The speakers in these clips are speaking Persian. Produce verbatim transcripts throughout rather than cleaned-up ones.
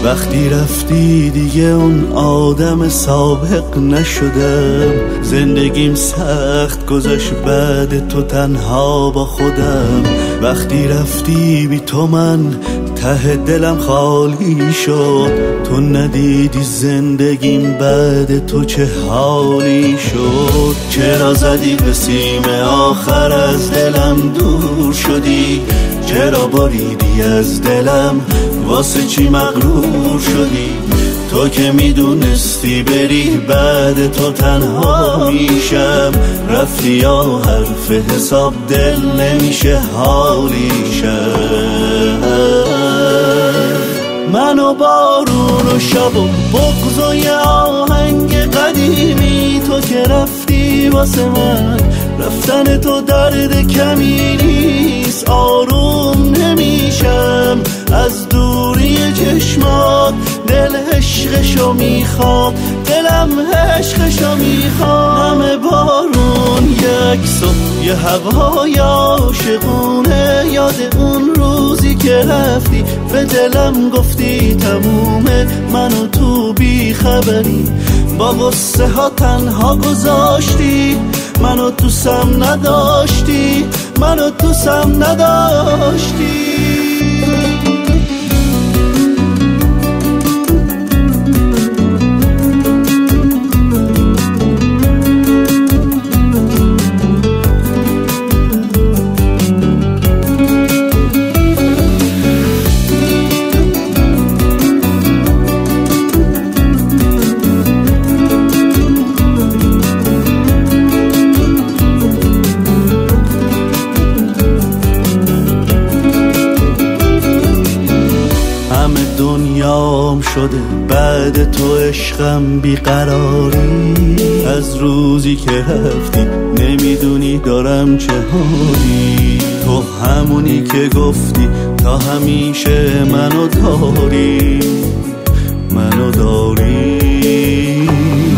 وقتی رفتی دیگه اون آدم سابق نشدم. زندگیم سخت گذشت بعد تو تنها با خودم. وقتی رفتی بی تو من ته دلم خالی شد. تو ندیدی زندگیم بعد تو چه حالی شد. چرا زدی به سیم آخر از دلم دور شدی؟ چرا بریدی از دلم واسه چی مغرور شدی؟ تو که میدونستی بری بعد تو تنها میشم. رفتی یا حرف حساب دل نمیشه حالی شم. من و بارون و شب و بغض و یه آهنگ قدیمی. تو که رفتی واسه من رفتن تو درد کمی نیست. آروم نمیشم از دوری چشمات. دل عشقشو میخواد، دلم عشقشو میخواد. همه بارون یک صبح یه هوای عاشقونه. یاد اون روزی که رفتی به دلم گفتی تمومه. منو تو بی خبری با غصه ها تنها گذاشتی. منو تو سم نداشتی، منو تو سم نداشتی. دنیام شده بعد تو عشقم بیقراری. از روزی که رفتی نمیدونی دارم چه حالی. تو همونی که گفتی تا همیشه منو داری، منو داری.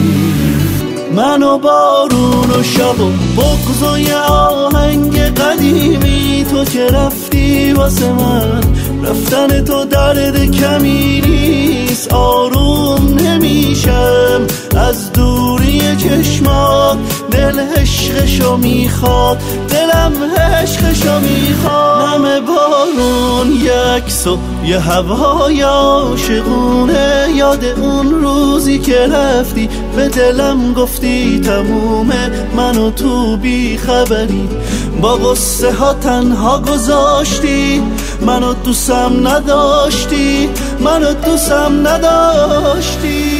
منو بارون و شب و بغض و یه آهنگ قدیمی. تو که رفتی واسه من رفتن تو درد کمی نیست. آروم نمیشم از دوری چشمات. دل عشقشو میخواد، دلم عشقشو میخواد. همه بارون یک صبح یه هوای عاشقونه. یاد اون روزی که رفتی به دلم گفتی تمومه. منو تو بی خبری با غصه ها تنها گذاشتی. منو تو سم نداشتی، منو تو سم نداشتی.